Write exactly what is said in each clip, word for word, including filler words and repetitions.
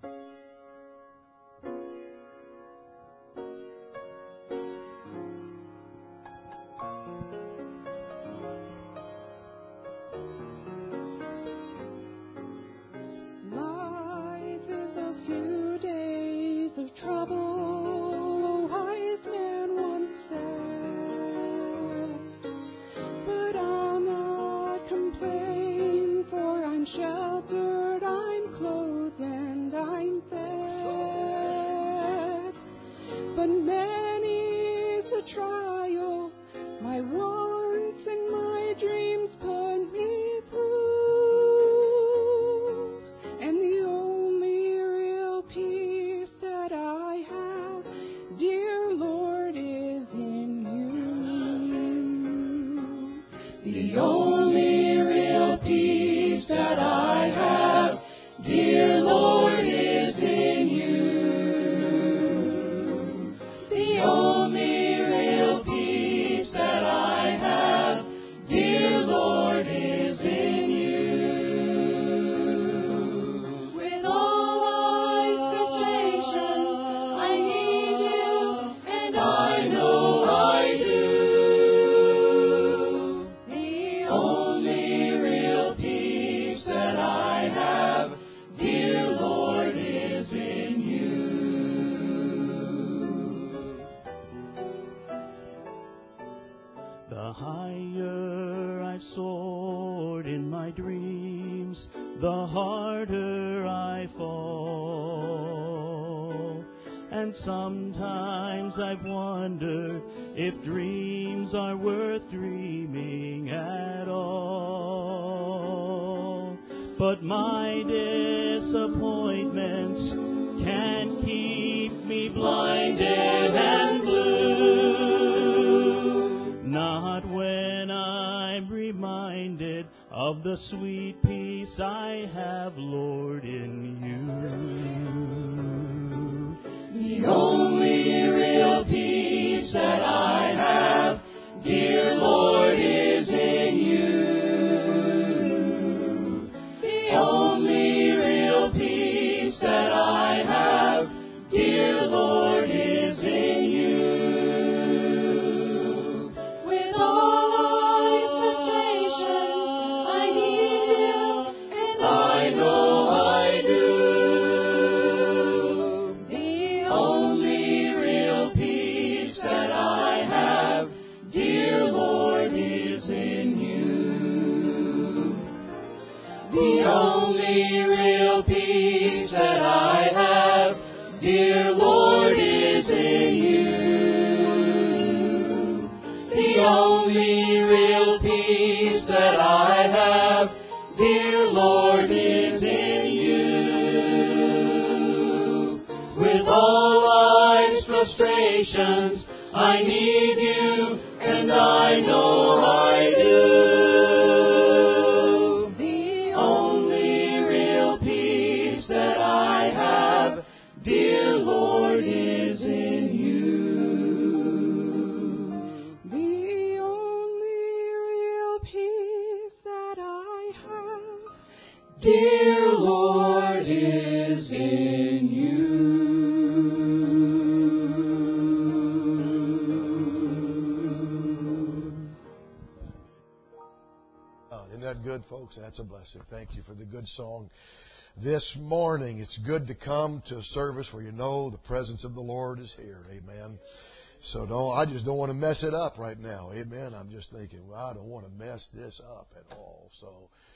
Folks, that's a blessing. Thank you for the good song this morning. It's good to come to a service where you know the presence of the Lord is here. Amen. So don't, I just don't want to mess it up right now. Amen. I'm just thinking, well, I don't want to mess this up at all. So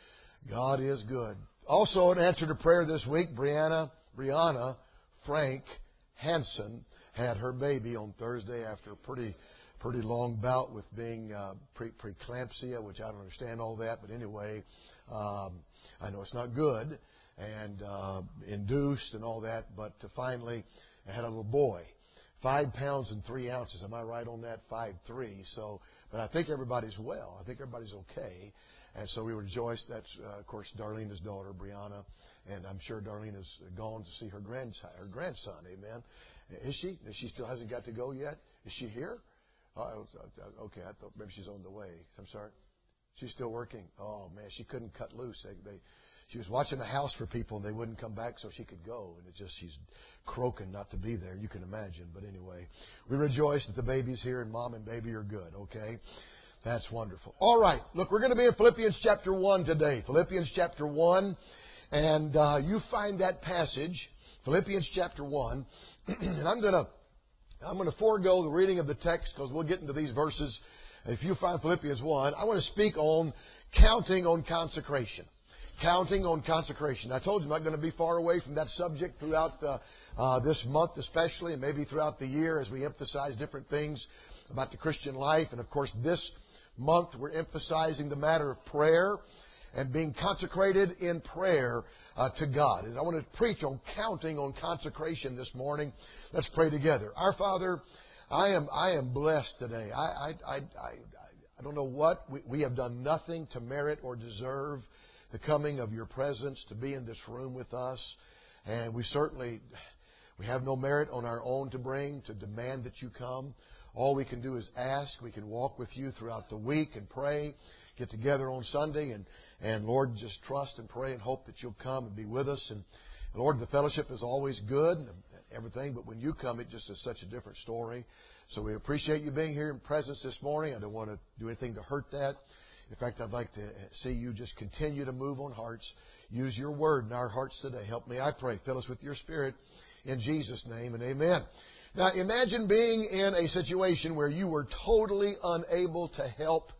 God is good. Also, an answer to prayer this week, Brianna, Brianna Frank Hansen had her baby on Thursday after a pretty pretty long bout with being uh, pre- preeclampsia, which I don't understand all that. But anyway, um, I know it's not good, and uh, induced and all that. But to finally, I had a little boy, five pounds and three ounces. Am I right on that? Five three. So, but I think everybody's well. I think everybody's okay. And so we rejoiced. That's, uh, of course, Darlena's daughter, Brianna. And I'm sure Darlene has gone to see her grandson. Her grandson, amen. Is she? She still hasn't got to go yet? Is she here? Oh, okay, I thought maybe she's on the way. I'm sorry. She's still working. Oh man, she couldn't cut loose. They, they, she was watching a house for people, and they wouldn't come back so she could go. And it's just, she's croaking not to be there. You can imagine. But anyway, we rejoice that the baby's here and Mom and baby are good, okay? That's wonderful. All right. Look, we're going to be in Philippians chapter one today. Philippians chapter one. And uh, you find that passage, Philippians chapter one. And I'm going to I'm going to forego the reading of the text because we'll get into these verses. If you find Philippians one, I want to speak on counting on consecration. Counting on consecration. I told you I'm not going to be far away from that subject throughout uh, uh, this month especially, and maybe throughout the year as we emphasize different things about the Christian life. And of course, this month we're emphasizing the matter of prayer and being consecrated in prayer uh, to God. And I want to preach on counting on consecration this morning. Let's pray together. Our Father, I am I am blessed today. I I I I, I don't know what we, we have done nothing to merit or deserve the coming of your presence to be in this room with us, and we certainly we have no merit on our own to bring to demand that you come. All we can do is ask. We can walk with you throughout the week and pray, get together on Sunday, and and Lord, just trust and pray and hope that you'll come and be with us. And Lord, the fellowship is always good and everything, but when you come, it just is such a different story. So we appreciate you being here in presence this morning. I don't want to do anything to hurt that. In fact, I'd like to see you just continue to move on hearts. Use your word in our hearts today. Help me, I pray. Fill us with your Spirit in Jesus' name, and amen. Now, imagine being in a situation where you were totally unable to help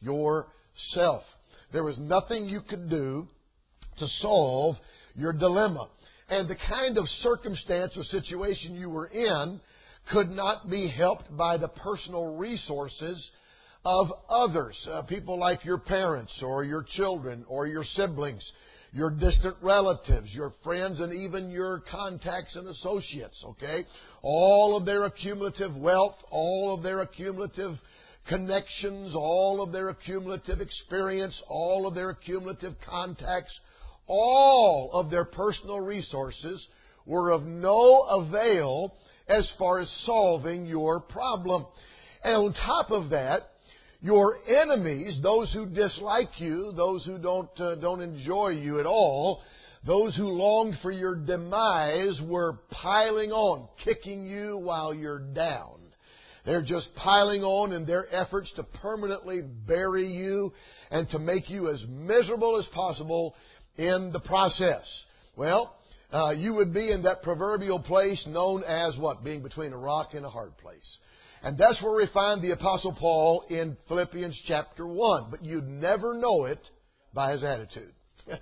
yourself. There was nothing you could do to solve your dilemma. And the kind of circumstance or situation you were in could not be helped by the personal resources of others. Uh, people like your parents or your children or your siblings, your distant relatives, your friends, and even your contacts and associates, okay? All of their accumulative wealth, all of their accumulative connections, all of their accumulative experience, all of their accumulative contacts, all of their personal resources were of no avail as far as solving your problem. And on top of that, your enemies, those who dislike you, those who don't uh, don't enjoy you at all, those who longed for your demise were piling on, kicking you while you're down. They're just piling on in their efforts to permanently bury you and to make you as miserable as possible in the process. Well, uh, you would be in that proverbial place known as what? Being between a rock and a hard place. And that's where we find the Apostle Paul in Philippians chapter one. But you'd never know it by his attitude.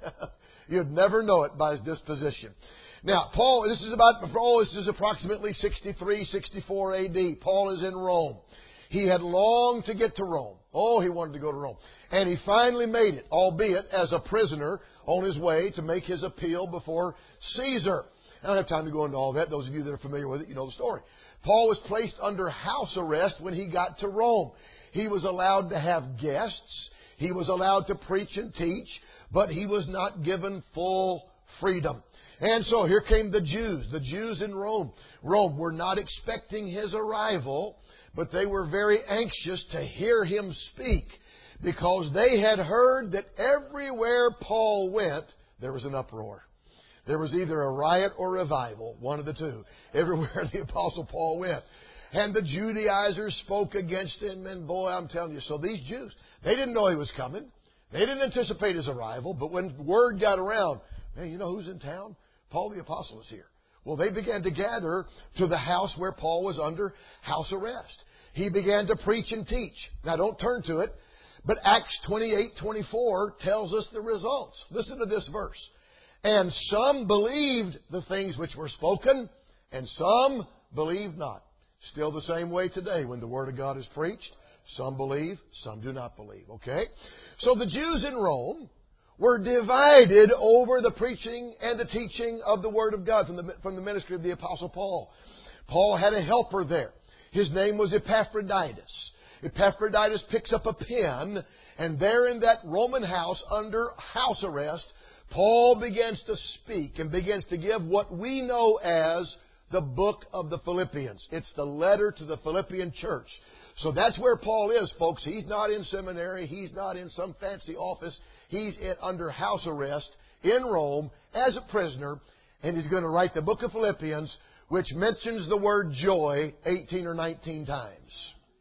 You'd never know it by his disposition. Now, Paul, this is about, oh, this is approximately sixty-three, sixty-four A D. Paul is in Rome. He had longed to get to Rome. Oh, he wanted to go to Rome. And he finally made it, albeit as a prisoner on his way to make his appeal before Caesar. I don't have time to go into all that. Those of you that are familiar with it, you know the story. Paul was placed under house arrest when he got to Rome. He was allowed to have guests. He was allowed to preach and teach, but he was not given full freedom. And so here came the Jews. The Jews in Rome. Rome were not expecting his arrival, but they were very anxious to hear him speak because they had heard that everywhere Paul went, there was an uproar. There was either a riot or revival, one of the two, everywhere the Apostle Paul went. And the Judaizers spoke against him, and boy, I'm telling you, so these Jews, they didn't know he was coming. They didn't anticipate his arrival, but when word got around, hey, you know who's in town? Paul the Apostle is here. Well, they began to gather to the house where Paul was under house arrest. He began to preach and teach. Now, don't turn to it, but Acts twenty-eight twenty-four tells us the results. Listen to this verse. And some believed the things which were spoken, and some believed not. Still the same way today when the Word of God is preached. Some believe, some do not believe. Okay? So the Jews in Rome were divided over the preaching and the teaching of the Word of God from the, from the ministry of the Apostle Paul. Paul had a helper there. His name was Epaphroditus. Epaphroditus picks up a pen, and there in that Roman house, under house arrest, Paul begins to speak and begins to give what we know as the book of the Philippians. It's the letter to the Philippian church. So that's where Paul is, folks. He's not in seminary. He's not in some fancy office. He's in, under house arrest in Rome as a prisoner, and he's going to write the book of Philippians, which mentions the word joy eighteen or nineteen times.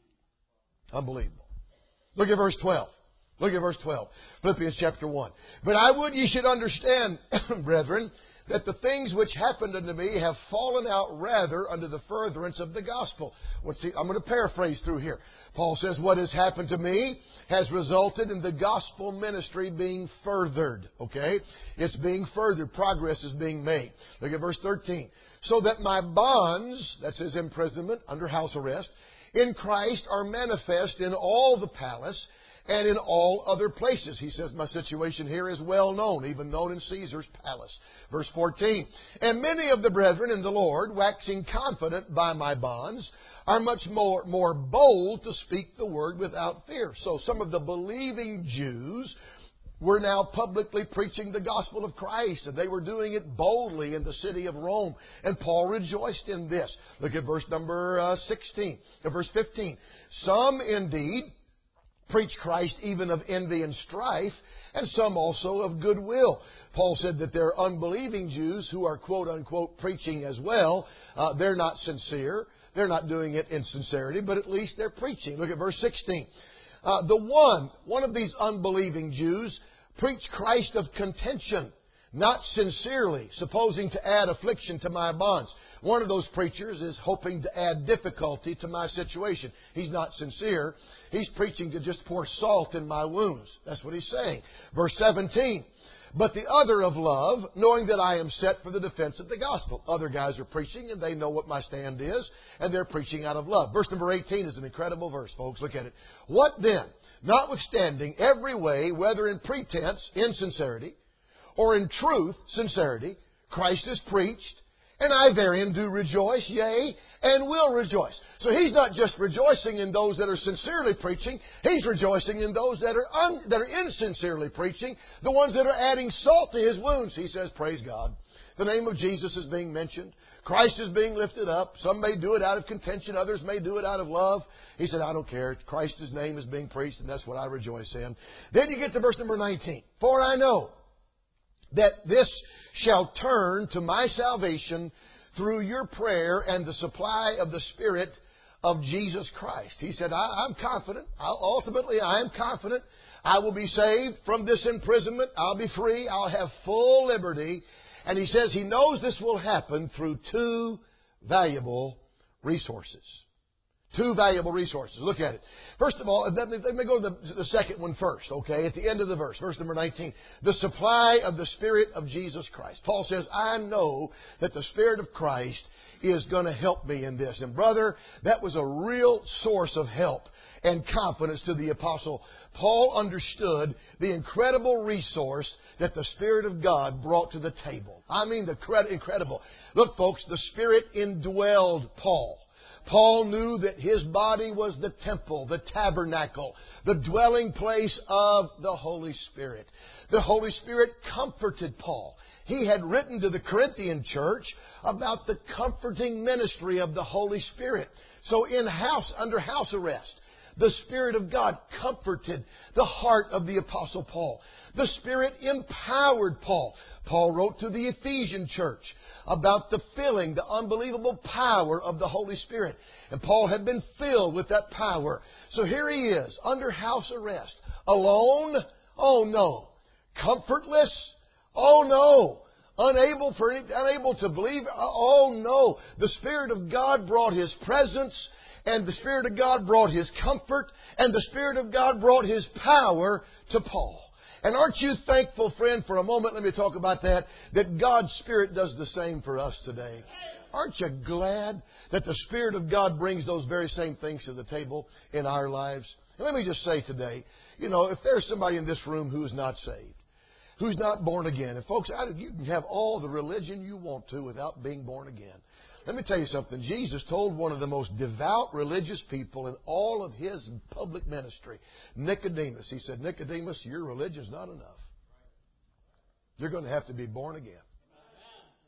Unbelievable. Look at verse twelve. Look at verse twelve. Philippians chapter one. But I would ye should understand, brethren, that the things which happened unto me have fallen out rather unto the furtherance of the gospel. Well, see, I'm going to paraphrase through here. Paul says, what has happened to me has resulted in the gospel ministry being furthered. Okay? It's being furthered. Progress is being made. Look at verse thirteen. So that my bonds, that's his imprisonment under house arrest, in Christ are manifest in all the palace and in all other places. He says, my situation here is well known, even known in Caesar's palace. Verse fourteen, and many of the brethren in the Lord, waxing confident by my bonds, are much more, more bold to speak the word without fear. So some of the believing Jews were now publicly preaching the gospel of Christ, and they were doing it boldly in the city of Rome. And Paul rejoiced in this. Look at verse number uh, sixteen, uh, verse fifteen. Some indeed preach Christ even of envy and strife, and some also of goodwill. Paul said that there are unbelieving Jews who are quote unquote preaching as well. Uh, they're not sincere. They're not doing it in sincerity, but at least they're preaching. Look at verse sixteen. Uh, the one, one of these unbelieving Jews preached Christ of contention, not sincerely, supposing to add affliction to my bonds. One of those preachers is hoping to add difficulty to my situation. He's not sincere. He's preaching to just pour salt in my wounds. That's what he's saying. Verse seventeen. But the other of love, knowing that I am set for the defense of the gospel. Other guys are preaching and they know what my stand is, and they're preaching out of love. Verse number eighteen is an incredible verse, folks. Look at it. What then? Notwithstanding every way, whether in pretense, insincerity, or in truth, sincerity, Christ is preached, and I therein do rejoice, yea, and will rejoice. So he's not just rejoicing in those that are sincerely preaching. He's rejoicing in those that are un, that are insincerely preaching, the ones that are adding salt to his wounds. He says, praise God. The name of Jesus is being mentioned. Christ is being lifted up. Some may do it out of contention. Others may do it out of love. He said, I don't care. Christ's name is being preached, and that's what I rejoice in. Then you get to verse number nineteen. For I know that this shall turn to my salvation through your prayer and the supply of the Spirit of Jesus Christ. He said, I, I'm confident. I'll, ultimately, I am confident. I will be saved from this imprisonment. I'll be free. I'll have full liberty. And he says he knows this will happen through two valuable resources. Two valuable resources. Look at it. First of all, let me, let me go to the, the second one first, okay? At the end of the verse, verse number nineteen. The supply of the Spirit of Jesus Christ. Paul says, I know that the Spirit of Christ is going to help me in this. And brother, that was a real source of help and confidence to the apostle. Paul understood the incredible resource that the Spirit of God brought to the table. I mean, the cred- incredible. Look, folks, the Spirit indwelled Paul. Paul knew that his body was the temple, the tabernacle, the dwelling place of the Holy Spirit. The Holy Spirit comforted Paul. He had written to the Corinthian church about the comforting ministry of the Holy Spirit. So in house, under house arrest, the Spirit of God comforted the heart of the Apostle Paul. The Spirit empowered Paul. Paul wrote to the Ephesian church about the filling, the unbelievable power of the Holy Spirit. And Paul had been filled with that power. So here he is, under house arrest. Alone? Oh no. Comfortless? Oh no. Unable for any, unable to believe? Oh no. The Spirit of God brought His presence, and the Spirit of God brought His comfort, and the Spirit of God brought His power to Paul. And aren't you thankful, friend, for a moment, let me talk about that, that God's Spirit does the same for us today? Aren't you glad that the Spirit of God brings those very same things to the table in our lives? And let me just say today, you know, if there's somebody in this room who is not saved, who's not born again, and folks, you can have all the religion you want to without being born again. Let me tell you something. Jesus told one of the most devout religious people in all of His public ministry, Nicodemus. He said, Nicodemus, your religion's not enough. You're going to have to be born again.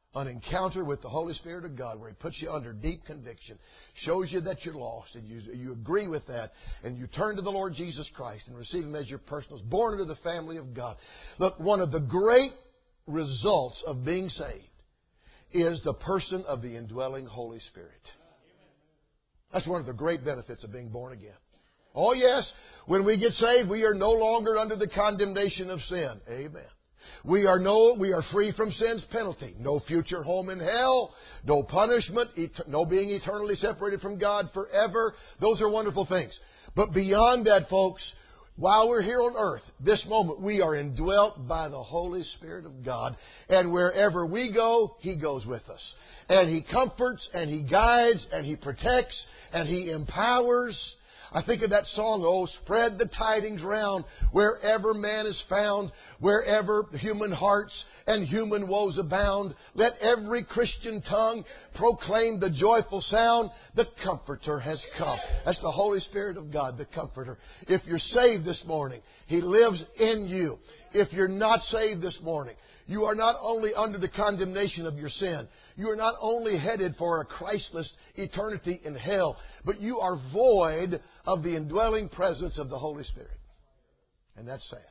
An encounter with the Holy Spirit of God where He puts you under deep conviction, shows you that you're lost, and you, you agree with that, and you turn to the Lord Jesus Christ and receive Him as your personal, born into the family of God. Look, one of the great results of being saved is the person of the indwelling Holy Spirit. That's one of the great benefits of being born again. Oh yes, when we get saved, we are no longer under the condemnation of sin. Amen. We are no, we are free from sin's penalty. No future home in hell. No punishment. No being eternally separated from God forever. Those are wonderful things. But beyond that, folks, while we're here on earth, this moment, we are indwelt by the Holy Spirit of God. And wherever we go, He goes with us. And He comforts, and He guides, and He protects, and He empowers. I think of that song, oh, spread the tidings round wherever man is found, wherever human hearts and human woes abound. Let every Christian tongue proclaim the joyful sound. The Comforter has come. That's the Holy Spirit of God, the Comforter. If you're saved this morning, He lives in you. If you're not saved this morning, you are not only under the condemnation of your sin, you are not only headed for a Christless eternity in hell, but you are void of the indwelling presence of the Holy Spirit. And that's sad.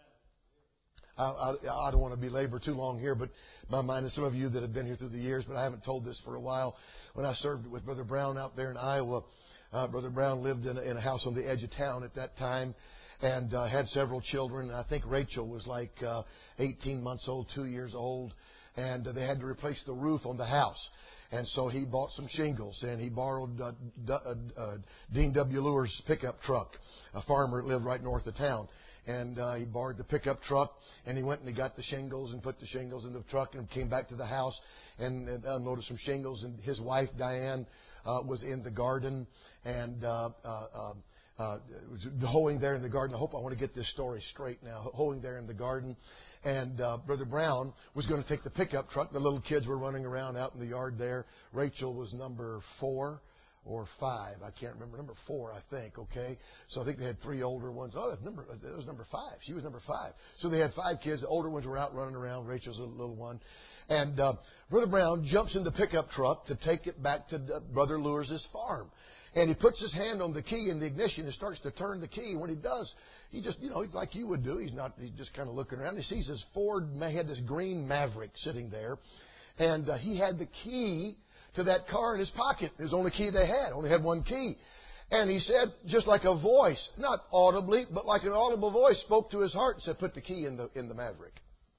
I, I, I don't want to belabor too long here, but my mind is some of you that have been here through the years, but I haven't told this for a while. When I served with Brother Brown out there in Iowa, uh, Brother Brown lived in a, in a house on the edge of town at that time. And uh, had several children. I think Rachel was like uh, eighteen months old, two years old. And uh, they had to replace the roof on the house. And so he bought some shingles. And he borrowed uh, D- uh, uh, Dean W. Lure's pickup truck, a farmer that lived right north of town. And uh, he borrowed the pickup truck. And he went and he got the shingles and put the shingles in the truck and came back to the house and, and unloaded some shingles. And his wife, Diane, uh, was in the garden. And... Uh, uh, uh, Uh, hoeing there in the garden. I hope I want to get this story straight now. Hoeing there in the garden. And uh, Brother Brown was going to take the pickup truck. The little kids were running around out in the yard there. Rachel was number four or five. I can't remember. Number four, I think. Okay. So I think they had three older ones. Oh, that's number, that was number five. She was number five. So they had five kids. The older ones were out running around. Rachel's a little one. And uh, Brother Brown jumps in the pickup truck to take it back to Brother Lure's farm. And he puts his hand on the key in the ignition and starts to turn the key. When he does, he just, you know, like you would do. He's not, he's just kind of looking around. He sees his Ford, he had this green Maverick sitting there. And uh, he had the key to that car in his pocket. It was the only key they had. Only had one key. And he said, just like a voice, not audibly, but like an audible voice spoke to his heart and said, put the key in the, in the Maverick.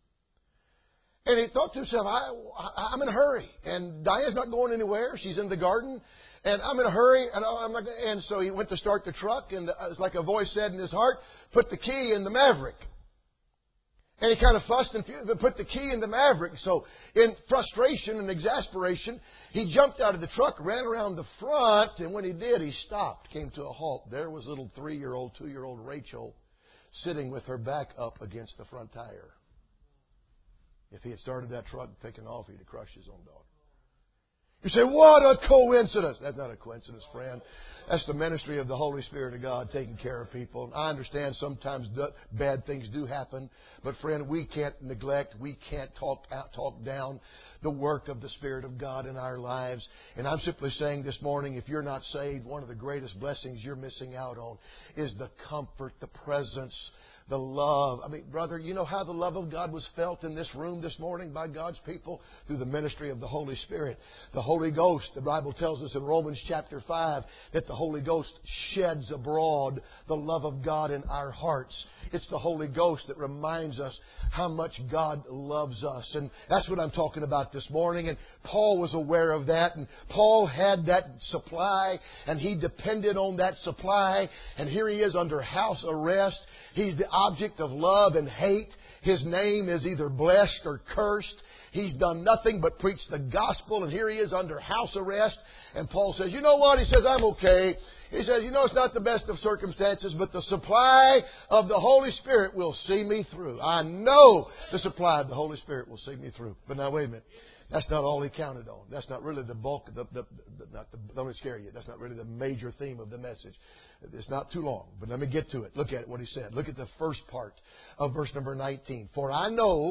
And he thought to himself, I, I'm in a hurry. And Diane's not going anywhere. She's in the garden. And I'm in a hurry. And, I'm not gonna, and so he went to start the truck. And it's like a voice said in his heart, put the key in the Maverick. And he kind of fussed and put the key in the Maverick. So in frustration and exasperation, he jumped out of the truck, ran around the front. And when he did, he stopped, came to a halt. There was little three-year-old, two-year-old Rachel sitting with her back up against the front tire. If he had started that truck and taken off, he'd have crushed his own daughter. You say, what a coincidence. That's not a coincidence, friend. That's the ministry of the Holy Spirit of God taking care of people. I understand sometimes bad things do happen. But, friend, we can't neglect, we can't talk out, talk down the work of the Spirit of God in our lives. And I'm simply saying this morning, if you're not saved, one of the greatest blessings you're missing out on is the comfort, the presence, the love. I mean, brother, you know how the love of God was felt in this room this morning by God's people? Through the ministry of the Holy Spirit. The Holy Ghost, the Bible tells us in Romans chapter five that the Holy Ghost sheds abroad the love of God in our hearts. It's the Holy Ghost that reminds us how much God loves us. And that's what I'm talking about this morning. And Paul was aware of that. And Paul had that supply. And he depended on that supply. And here he is under house arrest. He's the object of love and hate. His name is either blessed or cursed. He's done nothing but preach the gospel, and here he is under house arrest. And Paul says, you know what? He says, I'm okay. He says, you know, it's not the best of circumstances, but the supply of the Holy Spirit will see me through. I know the supply of the Holy Spirit will see me through. But now, wait a minute. That's not all he counted on. That's not really the bulk, the, the, the, not the, don't let me scare you. That's not really the major theme of the message. It's not too long, but let me get to it. Look at what he said. Look at the first part of verse number nineteen. For I know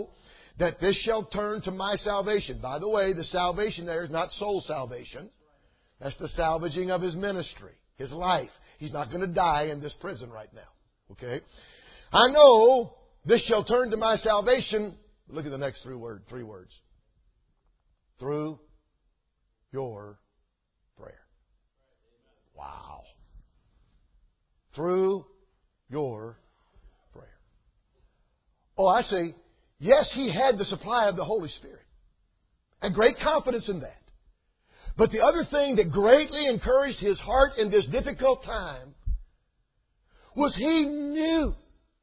that this shall turn to my salvation. By the way, the salvation there is not soul salvation. That's the salvaging of his ministry, his life. He's not going to die in this prison right now. Okay? I know this shall turn to my salvation. Look at the next three word, three words. Through your prayer. Wow. Through your prayer. Oh, I see. Yes, he had the supply of the Holy Spirit. And great confidence in that. But the other thing that greatly encouraged his heart in this difficult time was he knew.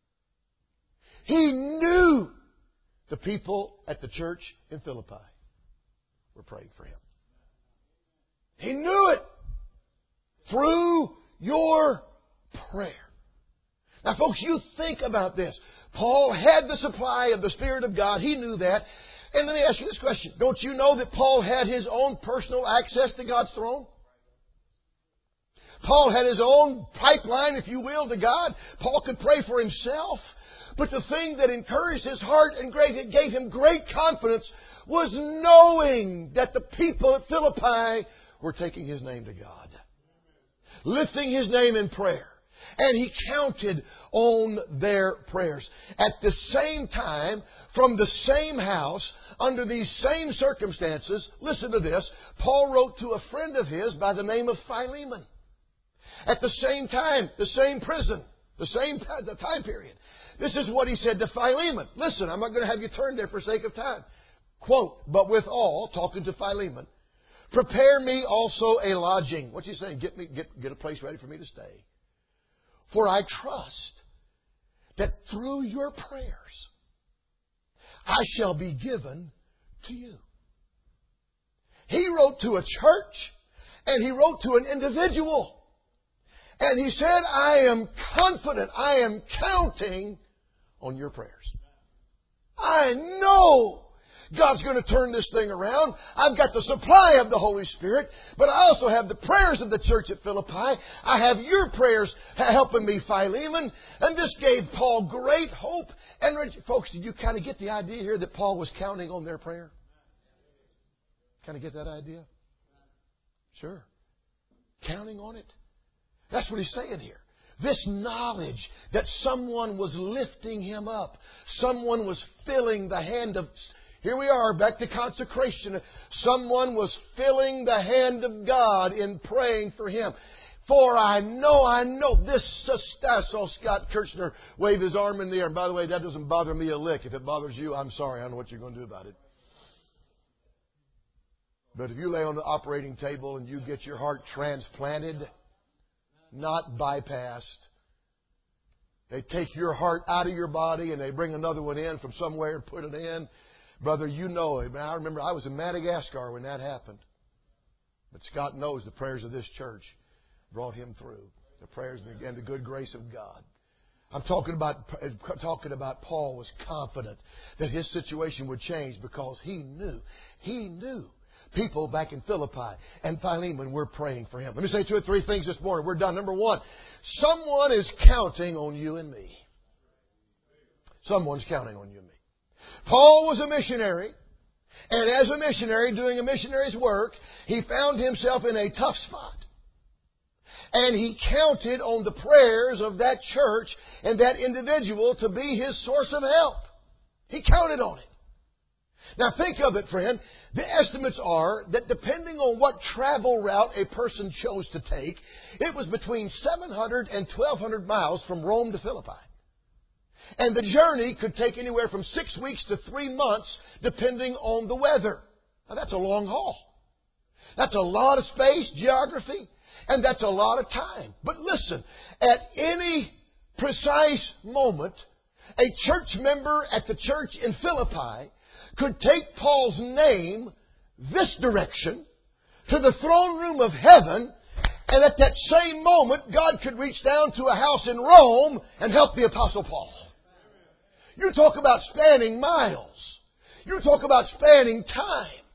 He knew the people at the church in Philippi were praying for him. He knew it through your prayer. Now, folks, you think about this. Paul had the supply of the Spirit of God. He knew that. And let me ask you this question. Don't you know that Paul had his own personal access to God's throne? Paul had his own pipeline, if you will, to God. Paul could pray for himself. But the thing that encouraged his heart and great, it gave him great confidence was knowing that the people at Philippi were taking his name to God. Lifting his name in prayer. And he counted on their prayers. At the same time, from the same house, under these same circumstances, listen to this, Paul wrote to a friend of his by the name of Philemon. At the same time, the same prison, the same the time period. This is what he said to Philemon. Listen, I'm not going to have you turn there for sake of time. Quote, but withal, talking to Philemon, prepare me also a lodging. What's he saying? Get me, get, get a place ready for me to stay. For I trust that through your prayers I shall be given to you. He wrote to a church and he wrote to an individual. And he said, I am confident, I am counting on your prayers. I know God's going to turn this thing around. I've got the supply of the Holy Spirit, but I also have the prayers of the church at Philippi. I have your prayers helping me, Philemon. And this gave Paul great hope. And folks, did you kind of get the idea here that Paul was counting on their prayer? Kind of get that idea? Sure. Counting on it. That's what he's saying here. This knowledge that someone was lifting him up. Someone was filling the hand of... Here we are, back to consecration. Someone was filling the hand of God in praying for him. For I know, I know, this, I saw Scott Kirchner wave his arm in the air. And by the way, that doesn't bother me a lick. If it bothers you, I'm sorry. I don't know what you're going to do about it. But if you lay on the operating table and you get your heart transplanted, not bypassed, they take your heart out of your body and they bring another one in from somewhere and put it in. Brother, you know it. I remember I was in Madagascar when that happened. But Scott knows the prayers of this church brought him through. The prayers and the good grace of God. I'm talking about talking about Paul was confident that his situation would change because he knew. He knew people back in Philippi and Philemon were praying for him. Let me say two or three things this morning. We're done. Number one, someone is counting on you and me. Someone's counting on you and me. Paul was a missionary, and as a missionary, doing a missionary's work, he found himself in a tough spot. And he counted on the prayers of that church and that individual to be his source of help. He counted on it. Now think of it, friend. The estimates are that depending on what travel route a person chose to take, it was between seven hundred and twelve hundred miles from Rome to Philippi. And the journey could take anywhere from six weeks to three months, depending on the weather. Now, that's a long haul. That's a lot of space, geography, and that's a lot of time. But listen, at any precise moment, a church member at the church in Philippi could take Paul's name this direction to the throne room of heaven, and at that same moment, God could reach down to a house in Rome and help the Apostle Paul. You talk about spanning miles. You talk about spanning time.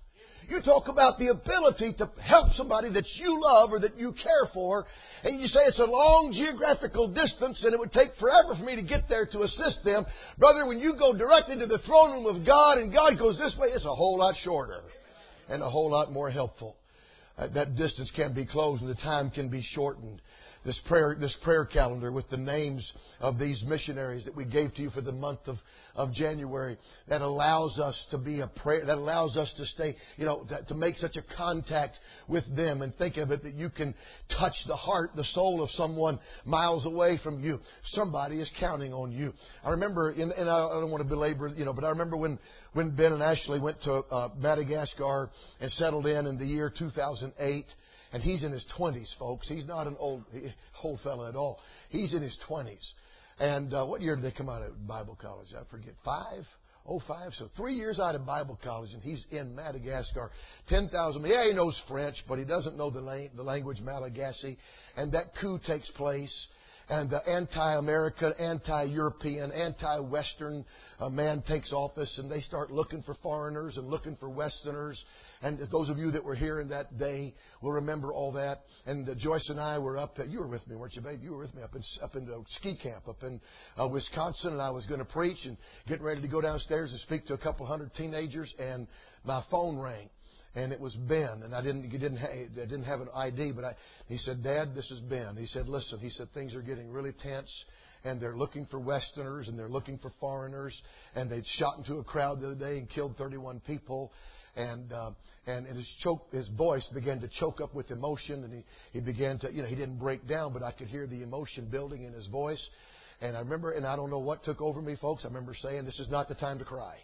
You talk about the ability to help somebody that you love or that you care for, and you say it's a long geographical distance and it would take forever for me to get there to assist them. Brother, when you go directly to the throne room of God and God goes this way, it's a whole lot shorter and a whole lot more helpful. Uh, that distance can be closed and the time can be shortened. This prayer, this prayer calendar with the names of these missionaries that we gave to you for the month of, of January, that allows us to be a prayer, that allows us to stay, you know, to, to make such a contact with them, and think of it that you can touch the heart, the soul of someone miles away from you. Somebody is counting on you. I remember, in, and I don't want to belabor, you know, but I remember when, when Ben and Ashley went to uh, Madagascar and settled in in the year two thousand eight. And he's in his twenties, folks. He's not an old old fella at all. He's in his twenties. And uh, what year did they come out of Bible college? I forget. Five? Oh, five. So three years out of Bible college, and he's in Madagascar. ten thousand. Yeah, he knows French, but he doesn't know the, la- the language Malagasy. And that coup takes place. And the anti-American, anti-European, anti-Western uh, man takes office, and they start looking for foreigners and looking for Westerners. And those of you that were here in that day will remember all that. And uh, Joyce and I were up. Uh, you were with me, weren't you, babe? You were with me up in up in the ski camp up in uh, Wisconsin, and I was going to preach and getting ready to go downstairs and speak to a couple hundred teenagers. And my phone rang. And it was Ben, and I didn't, he didn't, ha- I didn't have an I D, but I, he said, Dad, this is Ben. He said, listen, he said, things are getting really tense, and they're looking for Westerners, and they're looking for foreigners, and they'd shot into a crowd the other day and killed thirty-one people, and, uh, and, and his choke, his voice began to choke up with emotion, and he, he began to, you know, he didn't break down, but I could hear the emotion building in his voice, and I remember, and I don't know what took over me, folks, I remember saying, this is not the time to cry.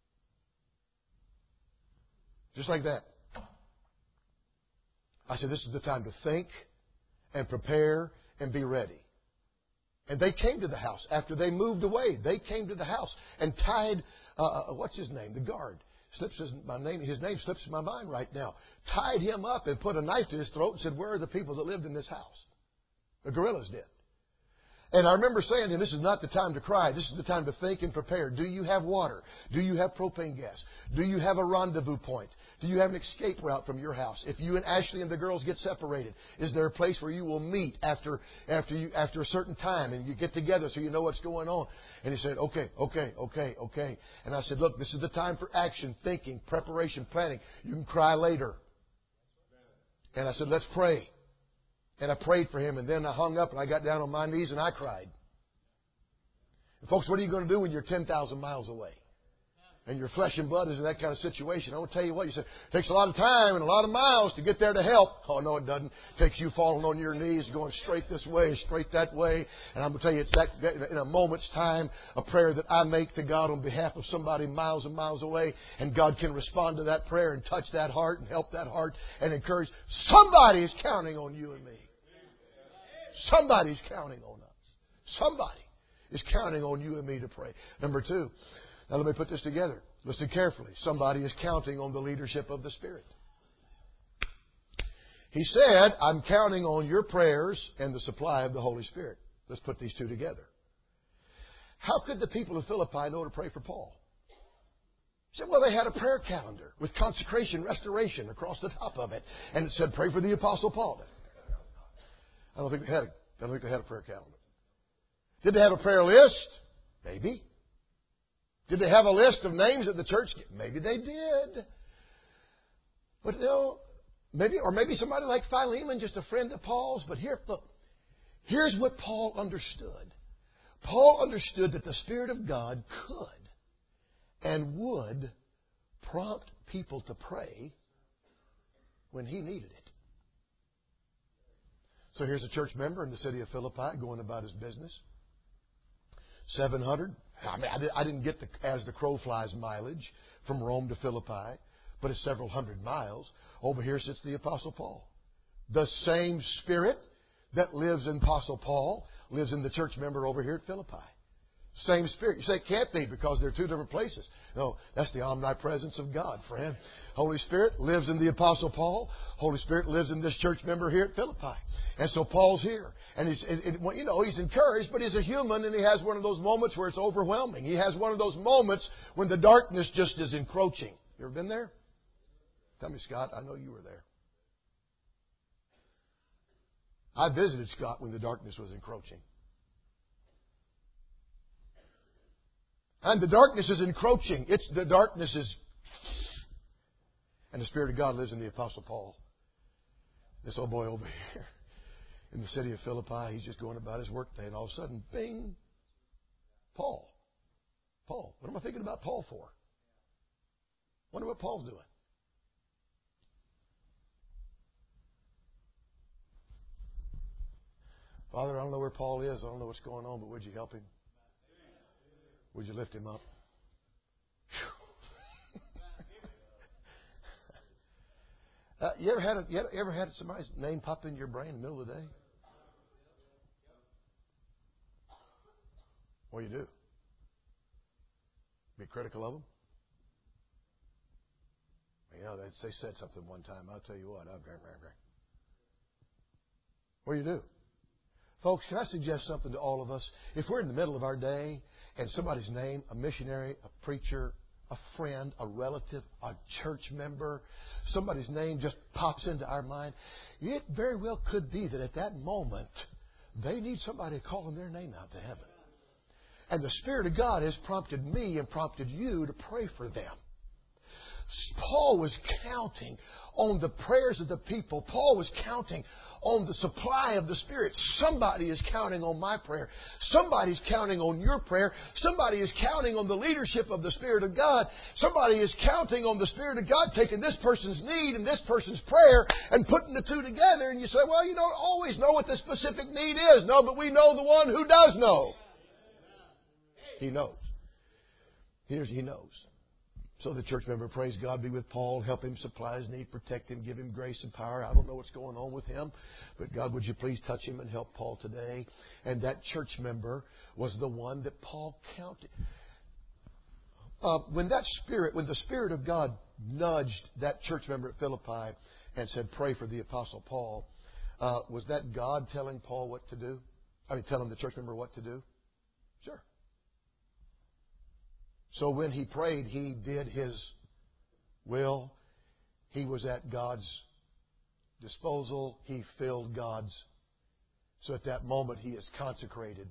Just like that. I said, this is the time to think and prepare and be ready. And they came to the house. After they moved away, they came to the house and tied, uh, what's his name? The guard. Slips his, my name, his name slips my mind right now. Tied him up and put a knife to his throat and said, where are the people that lived in this house? The guerrillas did. And I remember saying to him, this is not the time to cry. This is the time to think and prepare. Do you have water? Do you have propane gas? Do you have a rendezvous point? Do you have an escape route from your house? If you and Ashley and the girls get separated, is there a place where you will meet after after you after a certain time and you get together so you know what's going on? And he said, okay, okay, okay, okay. And I said, look, this is the time for action, thinking, preparation, planning. You can cry later. And I said, let's pray. And I prayed for him, and then I hung up, and I got down on my knees, and I cried. And folks, what are you going to do when you're ten thousand miles away? And your flesh and blood is in that kind of situation? I want to tell you what, you said, it takes a lot of time and a lot of miles to get there to help. Oh, no, it doesn't. It takes you falling on your knees, going straight this way, straight that way. And I'm going to tell you, it's that, that in a moment's time, a prayer that I make to God on behalf of somebody miles and miles away, and God can respond to that prayer and touch that heart and help that heart and encourage. Somebody is counting on you and me. Somebody's counting on us. Somebody is counting on you and me to pray. Number two, now let me put this together. Listen carefully. Somebody is counting on the leadership of the Spirit. He said, I'm counting on your prayers and the supply of the Holy Spirit. Let's put these two together. How could the people of Philippi know to pray for Paul? He said, well, they had a prayer calendar with consecration, restoration across the top of it. And it said, pray for the Apostle Paul. I don't think they had a, I don't think they had a prayer calendar. Did they have a prayer list? Maybe. Did they have a list of names at the church? Maybe they did. But you know, maybe, or maybe somebody like Philemon, just a friend of Paul's. But here, look, here's what Paul understood. Paul understood that the Spirit of God could and would prompt people to pray when he needed it. So here's a church member in the city of Philippi going about his business. seven hundred. I mean, I didn't get the, as the crow flies mileage from Rome to Philippi, but it's several hundred miles. Over here sits the Apostle Paul. The same Spirit that lives in Apostle Paul lives in the church member over here at Philippi. Same Spirit. You say it can't be because they're two different places. No, that's the omnipresence of God, friend. Holy Spirit lives in the Apostle Paul. Holy Spirit lives in this church member here at Philippi. And so Paul's here. And he's, it, it, you know, he's encouraged, but he's a human and he has one of those moments where it's overwhelming. He has one of those moments when the darkness just is encroaching. You ever been there? Tell me, Scott, I know you were there. I visited Scott when the darkness was encroaching. And the darkness is encroaching. It's the darkness is... And the Spirit of God lives in the Apostle Paul. This old boy over here in the city of Philippi, he's just going about his work day, and all of a sudden, bing, Paul. Paul. What am I thinking about Paul for? Wonder what Paul's doing. Father, I don't know where Paul is. I don't know what's going on, but would you help him? Would you lift him up? uh, you ever had a, you ever had somebody's name pop in your brain in the middle of the day? What do you do? Be critical of them? You know, they, they said something one time. I'll tell you what. I'll, what do you do? Folks, can I suggest something to all of us? If we're in the middle of our day and somebody's name, a missionary, a preacher, a friend, a relative, a church member, somebody's name just pops into our mind, it very well could be that at that moment they need somebody calling their name out to heaven. And the Spirit of God has prompted me and prompted you to pray for them. Paul was counting on the prayers of the people. Paul was counting on the supply of the Spirit. Somebody is counting on my prayer. Somebody's counting on your prayer. Somebody is counting on the leadership of the Spirit of God. Somebody is counting on the Spirit of God taking this person's need and this person's prayer and putting the two together. And you say, well, you don't always know what the specific need is. No, but we know the one who does know. He knows. Here's He knows. So the church member, praise God, be with Paul, help him supply his need, protect him, give him grace and power. I don't know what's going on with him, but God, would you please touch him and help Paul today? And that church member was the one that Paul counted. Uh, when that Spirit, when the Spirit of God nudged that church member at Philippi and said, pray for the Apostle Paul, uh, was that God telling Paul what to do? I mean, telling the church member what to do? Sure. So when he prayed, he did his will. He was at God's disposal. He filled God's. So at that moment, he is consecrated.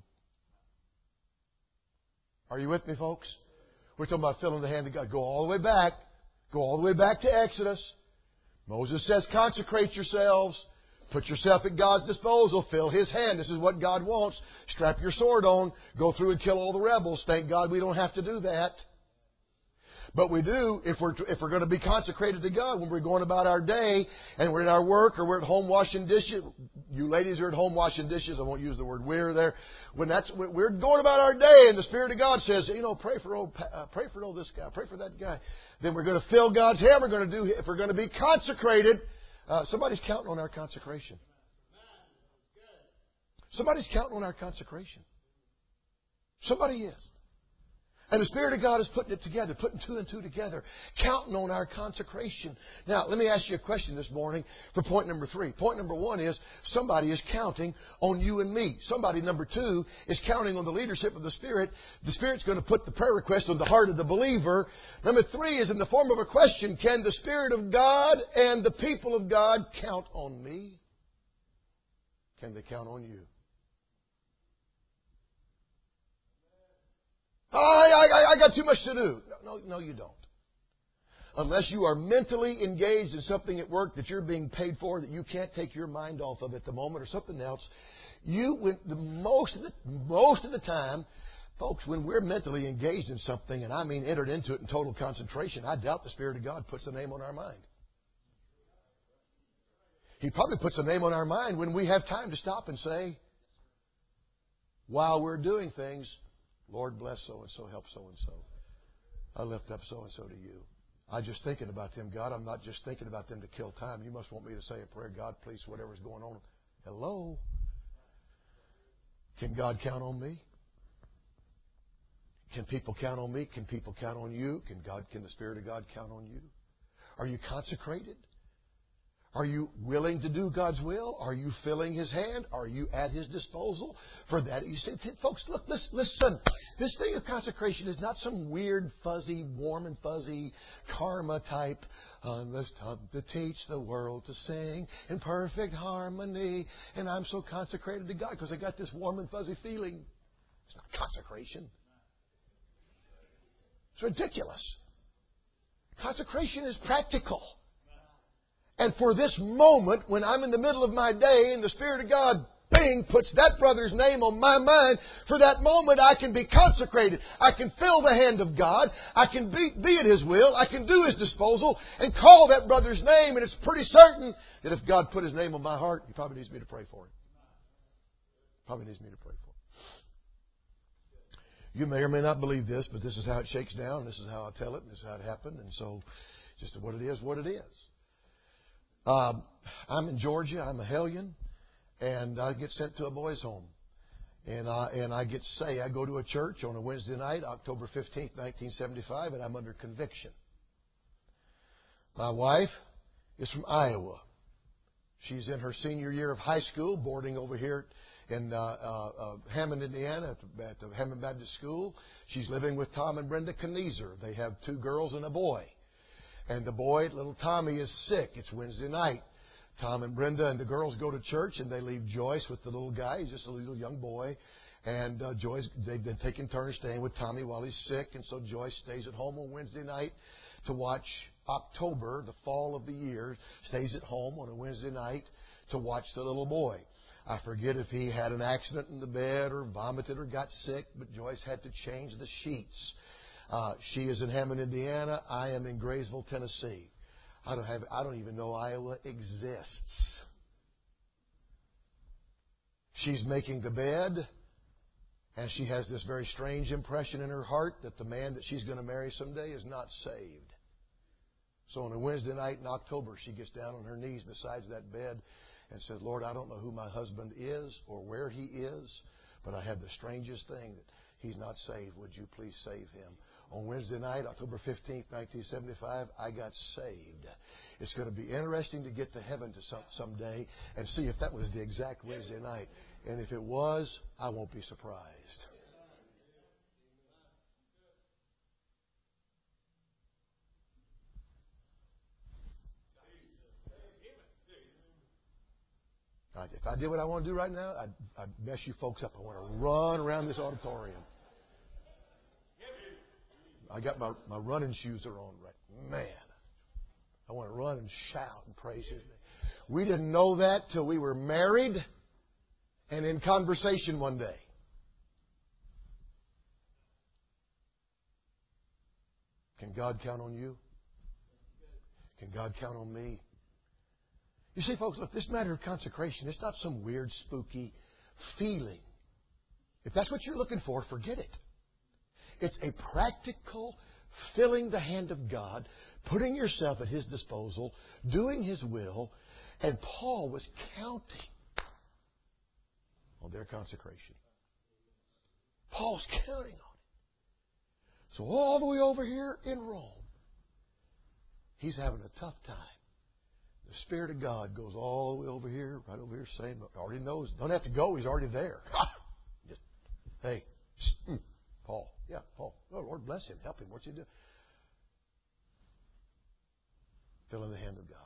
Are you with me, folks? We're talking about filling the hand of God. Go all the way back. Go all the way back to Exodus. Moses says, consecrate yourselves. Put yourself at God's disposal. Fill His hand. This is what God wants. Strap your sword on. Go through and kill all the rebels. Thank God we don't have to do that. But we do if we're if we're going to be consecrated to God when we're going about our day and we're in our work or we're at home washing dishes. You ladies are at home washing dishes. I won't use the word we're there. When that's we're going about our day and the Spirit of God says, you know, pray for old, uh, pray for old this guy, pray for that guy. Then we're going to fill God's hand. We're going to do if we're going to be consecrated. Uh, somebody's counting on our consecration. Somebody's counting on our consecration. Somebody is. And the Spirit of God is putting it together, putting two and two together, counting on our consecration. Now, let me ask you a question this morning for point number three. Point number one is somebody is counting on you and me. Somebody, number two, is counting on the leadership of the Spirit. The Spirit's going to put the prayer request on the heart of the believer. Number three is in the form of a question. Can the Spirit of God and the people of God count on me? Can they count on you? Oh, I, I, I got too much to do. No, no, you don't. Unless you are mentally engaged in something at work that you're being paid for that you can't take your mind off of at the moment or something else, you, when the most of the most of the time, folks, when we're mentally engaged in something, and I mean entered into it in total concentration, I doubt the Spirit of God puts a name on our mind. He probably puts a name on our mind when we have time to stop and say, while we're doing things, Lord, bless so-and-so, help so-and-so. I lift up so-and-so to you. I'm just thinking about them, God. I'm not just thinking about them to kill time. You must want me to say a prayer. God, please, whatever's going on. Hello? Can God count on me? Can people count on me? Can people count on you? Can God, can the Spirit of God count on you? Are you consecrated? Are you willing to do God's will? Are you filling His hand? Are you at His disposal? For that, you say, folks, look, listen, listen. This thing of consecration is not some weird, fuzzy, warm and fuzzy karma type. On this tub to teach the world to sing in perfect harmony. And I'm so consecrated to God because I got this warm and fuzzy feeling. It's not consecration. It's ridiculous. Consecration is practical. And for this moment, when I'm in the middle of my day and the Spirit of God, bing, puts that brother's name on my mind, for that moment I can be consecrated. I can fill the hand of God. I can be, be at His will. I can do His disposal and call that brother's name. And it's pretty certain that if God put His name on my heart, He probably needs me to pray for him. Probably needs me to pray for him. You may or may not believe this, but this is how it shakes down. This is how I tell it. And this is how it happened. And so just what it is, what it is. Um, I'm in Georgia. I'm a hellion. And I get sent to a boys' home. And I, and I get to say, I go to a church on a Wednesday night, October fifteenth, nineteen seventy-five, and I'm under conviction. My wife is from Iowa. She's in her senior year of high school, boarding over here in uh, uh, uh, Hammond, Indiana, at the, at the Hammond Baptist School. She's living with Tom and Brenda Kniezer. They have two girls and a boy. And the boy, little Tommy, is sick. It's Wednesday night. Tom and Brenda and the girls go to church, and they leave Joyce with the little guy. He's just a little young boy. And uh, Joyce, they've been taking turns staying with Tommy while he's sick. And so Joyce stays at home on Wednesday night to watch October, the fall of the year, stays at home on a Wednesday night to watch the little boy. I forget if he had an accident in the bed or vomited or got sick, but Joyce had to change the sheets. Uh, she is in Hammond, Indiana. I am in Graysville, Tennessee. I don't have. I don't even know Iowa exists. She's making the bed, and she has this very strange impression in her heart that the man that she's going to marry someday is not saved. So on a Wednesday night in October, she gets down on her knees beside that bed and says, Lord, I don't know who my husband is or where he is, but I have the strangest thing that he's not saved. Would you please save him? On Wednesday night, October fifteenth, nineteen seventy-five, I got saved. It's going to be interesting to get to heaven to some someday and see if that was the exact Wednesday night. And if it was, I won't be surprised. If I did what I want to do right now, I'd, I'd mess you folks up. I want to run around this auditorium. I got my, my running shoes are on right. Man, I want to run and shout and praise His name. We didn't know that till we were married and in conversation one day. Can God count on you? Can God count on me? You see, folks, look, this matter of consecration, it's not some weird, spooky feeling. If that's what you're looking for, forget it. It's a practical filling the hand of God, putting yourself at His disposal, doing His will. And Paul was counting on their consecration. Paul's counting on it. So all the way over here in Rome, he's having a tough time. The Spirit of God goes all the way over here, right over here, saying, already knows. Don't have to go. He's already there. Just, hey, Paul. Yeah, Paul. Oh, Lord bless him. Help him. What's he do? Fill in the hand of God.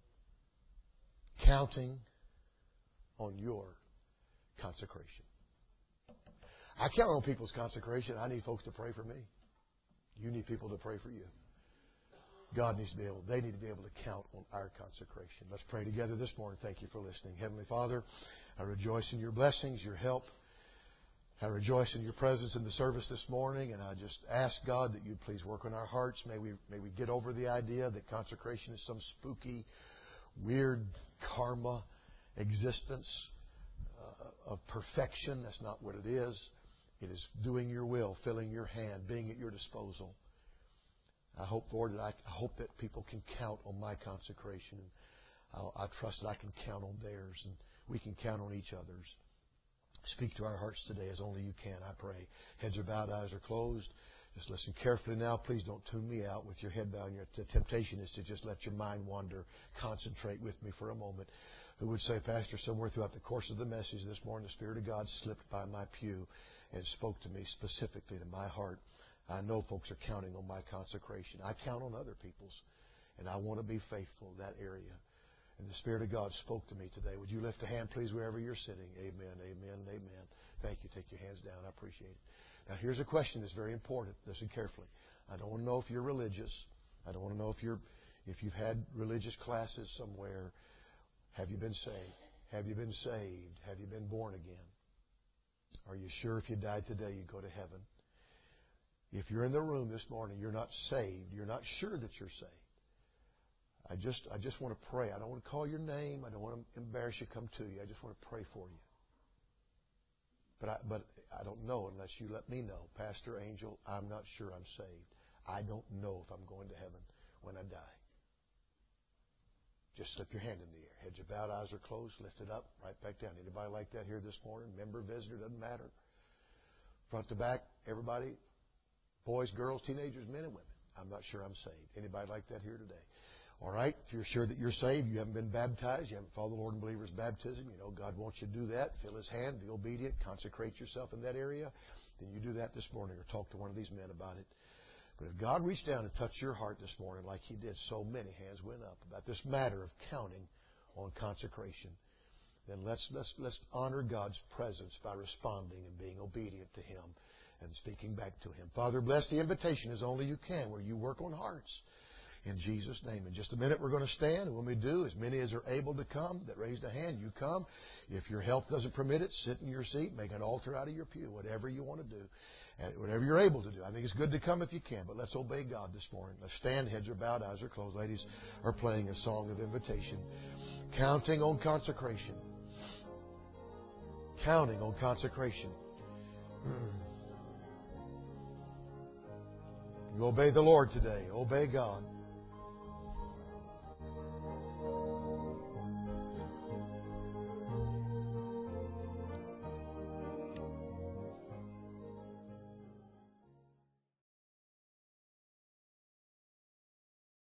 Counting on your consecration. I count on people's consecration. I need folks to pray for me. You need people to pray for you. God needs to be able, they need to be able to count on our consecration. Let's pray together this morning. Thank you for listening. Heavenly Father, I rejoice in your blessings, your help. I rejoice in your presence in the service this morning, and I just ask God that you'd please work on our hearts. May we, may we get over the idea that consecration is some spooky, weird karma existence uh, of perfection. That's not what it is. It is doing your will, filling your hand, being at your disposal. I hope, Lord, that I, I hope that people can count on my consecration. I'll, I trust that I can count on theirs, and we can count on each other's. Speak to our hearts today as only you can, I pray. Heads are bowed, eyes are closed. Just listen carefully now. Please don't tune me out with your head bowed. The temptation is to just let your mind wander. Concentrate with me for a moment. Who would say, Pastor, somewhere throughout the course of the message this morning, the Spirit of God slipped by my pew and spoke to me specifically to my heart. I know folks are counting on my consecration. I count on other people's. And I want to be faithful in that area. And the Spirit of God spoke to me today. Would you lift a hand, please, wherever you're sitting? Amen, amen, amen. Thank you. Take your hands down. I appreciate it. Now, here's a question that's very important. Listen carefully. I don't want to know if you're religious. I don't want to know if you're, if you've had religious classes somewhere. Have you been saved? Have you been saved? Have you been born again? Are you sure if you died today you'd go to heaven? If you're in the room this morning, you're not saved, you're not sure that you're saved, I just I just want to pray. I don't want to call your name. I don't want to embarrass you, come to you. I just want to pray for you. But I, but I don't know unless you let me know. Pastor Angel, I'm not sure I'm saved. I don't know if I'm going to heaven when I die. Just slip your hand in the air. Heads are bowed, eyes are closed, lift it up, right back down. Anybody like that here this morning? Member, visitor, doesn't matter. Front to back, everybody. Boys, girls, teenagers, men and women. I'm not sure I'm saved. Anybody like that here today? All right. If you're sure that you're saved, you haven't been baptized, you haven't followed the Lord in believer's baptism, you know God wants you to do that. Fill His hand, be obedient, consecrate yourself in that area. Then you do that this morning or talk to one of these men about it. But if God reached down and touched your heart this morning like He did, so many hands went up about this matter of counting on consecration, then let's let's let's honor God's presence by responding and being obedient to Him and speaking back to Him. Father, bless the invitation as only you can, where you work on hearts. In Jesus' name. In just a minute, we're going to stand. And when we do, as many as are able to come, that raised a hand, you come. If your health doesn't permit it, sit in your seat, make an altar out of your pew, whatever you want to do, and whatever you're able to do. I think it's good to come if you can, but let's obey God this morning. Let's stand, heads are bowed, eyes are closed. Ladies are playing a song of invitation. Counting on consecration. Counting on consecration. You obey the Lord today. Obey God.